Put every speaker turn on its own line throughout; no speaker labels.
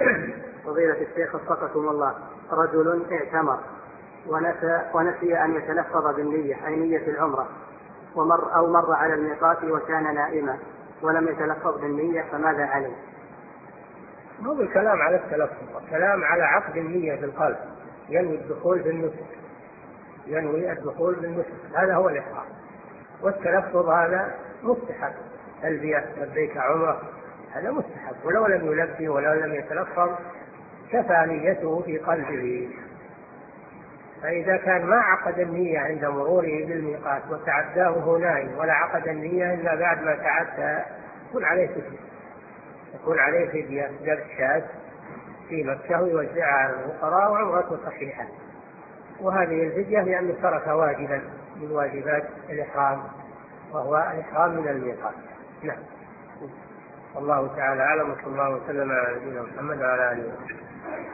فضيلة الشيخ وفقكم الله، رجل اعتمر ونسي أن يتلفظ بالنية أي نية العمرة، مر على الميقات وكان نائما ولم يتلفظ بالنية، فماذا عليه؟
مو بالكلام على التلفظ، الكلام على عقد النية في القلب، ينوي الدخول بالنسك، هذا هو الإحرام. والتلفظ هذا مستحب، تلبية لبيك عمرة هذا مستحب، ولو لم يلبي ولو لم يتلفظ كفى نيته في قلبه. فإذا كان ما عقد النية عند مروره بالميقات وتعداه نائم ولا عقد النية إلا بعد ما تعدى يكون عليه فدية ذبح شاة في مكة ويوزعها على الفقراء وعمرته صحيحة. وهذه الفدية لأنه ترك واجبا من واجبات الإحرام، وهو الإحرام من الميقات. نعم. والله تعالى أعلم، وصلى الله وسلم على نبينا محمد وعلى آله وصحبه.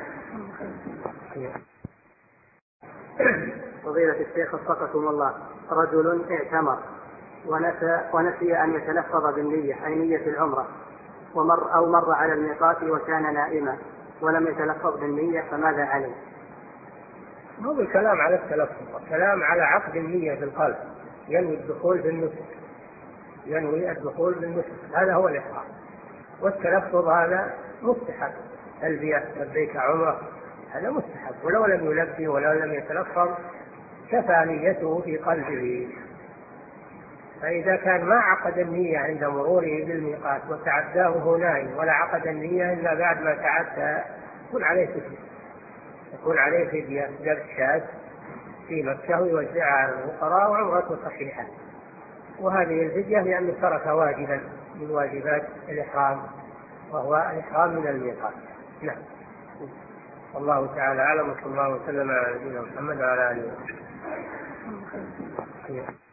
فضيلة الشيخ وفقكم الله، رجل اعتمر ونسي أن يتلفظ بالنية أي نية العمرة، مر على الميقات وكان نائما ولم يتلفظ بالنية، فماذا عليه؟
مو بالكلام على التلفظ، الكلام على عقد النية في القلب، ينوي الدخول بالنسك، هذا هو الإحرام. والتلفظ هذا مستحب، تلبية لبيك عمرة هذا مستحب، ولو لم يلبي ولو لم يتلفظ كفى نيته في قلبه. فإذا كان ما عقد النية عند مروره بالميقات وتعداه نائم ولا عقد النية إلا بعد ما تعدى يكون عليه فدية ذبح شاة في مكة ويوزعها على الفقراء وعمرته صحيحة. وهذه الفدية لأنه ترك واجبا من واجبات الإحرام، وهو الإحرام من الميقات. نعم. والله تعالى أعلم، وصلى الله وسلم على نبينا محمد وعلى آله وصحبه.